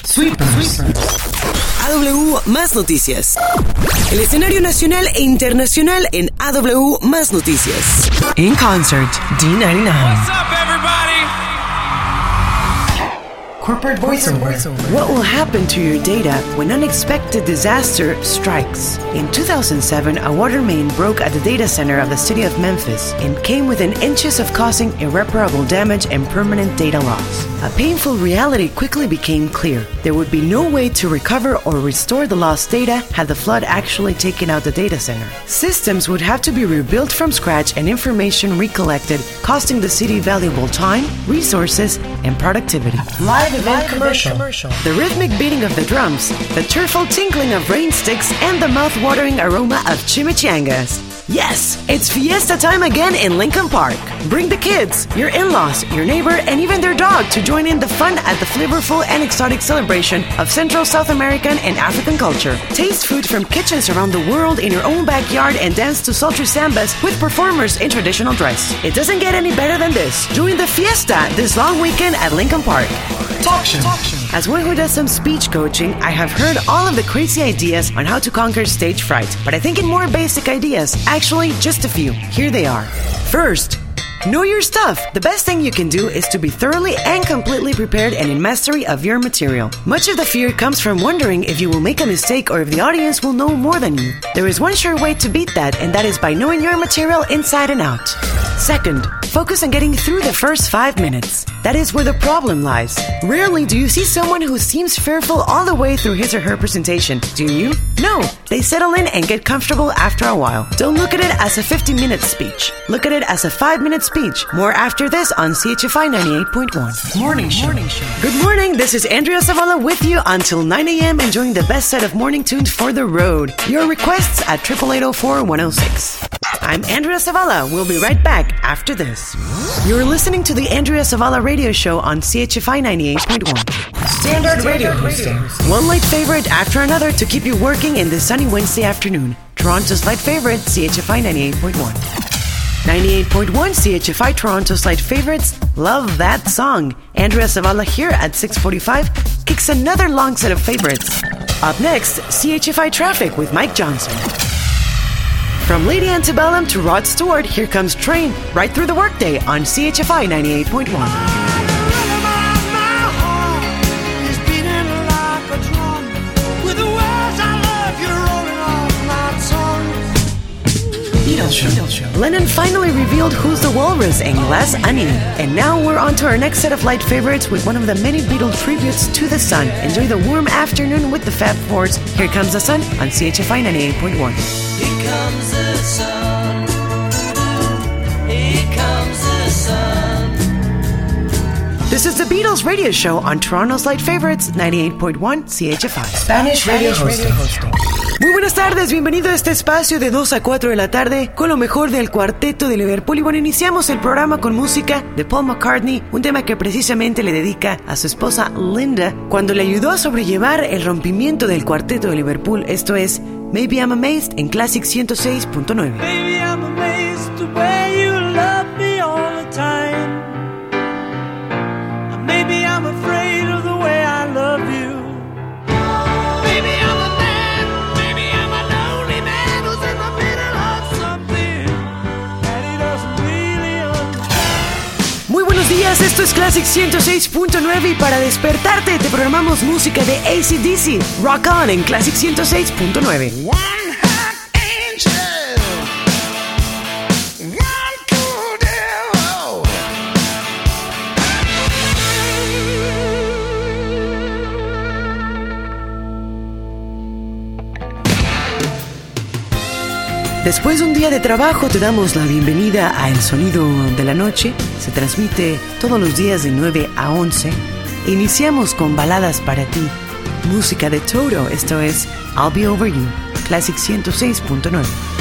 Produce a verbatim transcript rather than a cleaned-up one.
Sweepers. A W Más Noticias. El escenario nacional e internacional en A W Más Noticias. In concert, D noventa y nueve. What's up, everybody? Corporate voiceover. What will happen to your data when unexpected disaster strikes? In two thousand seven, a water main broke at the data center of the city of Memphis and came within inches of causing irreparable damage and permanent data loss. A painful reality quickly became clear. There would be no way to recover or restore the lost data had the flood actually taken out the data center. Systems would have to be rebuilt from scratch and information recollected, costing the city valuable time, resources, and productivity. Live event commercial. The rhythmic beating of the drums, the cheerful tinkling of rain sticks, and the mouth-watering aroma of chimichangas. Yes, it's fiesta time again in Lincoln Park. Bring the kids, your in-laws, your neighbor, and even their dog to join in the fun at the flavorful and exotic celebration of Central South American and African culture. Taste food from kitchens around the world in your own backyard and dance to sultry sambas with performers in traditional dress. It doesn't get any better than this. Join the fiesta this long weekend at Lincoln Park. Talk show. As one who does some speech coaching, I have heard all of the crazy ideas on how to conquer stage fright, but I think in more basic ideas. Actually, just a few. Here they are. First, know your stuff. The best thing you can do is to be thoroughly and completely prepared and in mastery of your material. Much of the fear comes from wondering if you will make a mistake or if the audience will know more than you. There is one sure way to beat that, and that is by knowing your material inside and out. Second, focus on getting through the first five minutes. That is where the problem lies. Rarely do you see someone who seems fearful all the way through his or her presentation, do you? No, they settle in and get comfortable after a while. Don't look at it as a fifty-minute speech. Look at it as a five-minute speech. More after this on C H F I ninety-eight point one. Morning show. Morning show. Good morning, this is Andrea Zavala with you until nine a.m. enjoying the best set of morning tunes for the road. Your requests at eight eight eight oh four one oh six. I'm Andrea Zavala. We'll be right back after this. You're listening to the Andrea Zavala radio show on C H F I ninety-eight point one. Standard radio hosting. One light favorite after another to keep you working in this sunny Wednesday afternoon. Toronto's light favorite, C H F I ninety-eight point one. ninety-eight point one C H F I Toronto's light favorites. Love that song. Andrea Zavala here at six forty-five kicks another long set of favorites. Up next, C H F I Traffic with Mike Johnson. From Lady Antebellum to Rod Stewart, here comes Train right through the workday on C H F I ninety-eight point one. Beatles show. Beatles show. Lennon finally revealed Who's the Walrus in Glass Onion. And now we're on to our next set of light favorites with one of the many Beatle tributes to the sun. Enjoy the warm afternoon with the Fab Fours. Here Comes the Sun on C H F I ninety-eight point one. Here comes the sun. Here comes the sun. This is the Beatles radio show on Toronto's Light Favorites ninety-eight point one C H F I. Spanish radio hosting. Muy buenas tardes, bienvenido a este espacio de dos a cuatro de la tarde con lo mejor del cuarteto de Liverpool. Y bueno, iniciamos el programa con música de Paul McCartney, un tema que precisamente le dedica a su esposa Linda cuando le ayudó a sobrellevar el rompimiento del cuarteto de Liverpool. Esto es Maybe I'm Amazed en Classic ciento seis punto nueve. Maybe I'm amazed the way you love me all the time. Maybe I'm afraid of the way I love you. Maybe I'm a man, maybe I'm a lonely man who's in the middle of something that he doesn't really understand. Muy buenos días, esto es Classic ciento seis punto nueve y para despertarte te programamos música de A C D C. Rock On en Classic ciento seis punto nueve. Después de un día de trabajo te damos la bienvenida a El Sonido de la Noche. Se transmite todos los días de nueve a once. Iniciamos con baladas para ti. Música de Toto, esto es I'll Be Over You, Classic ciento seis punto nueve.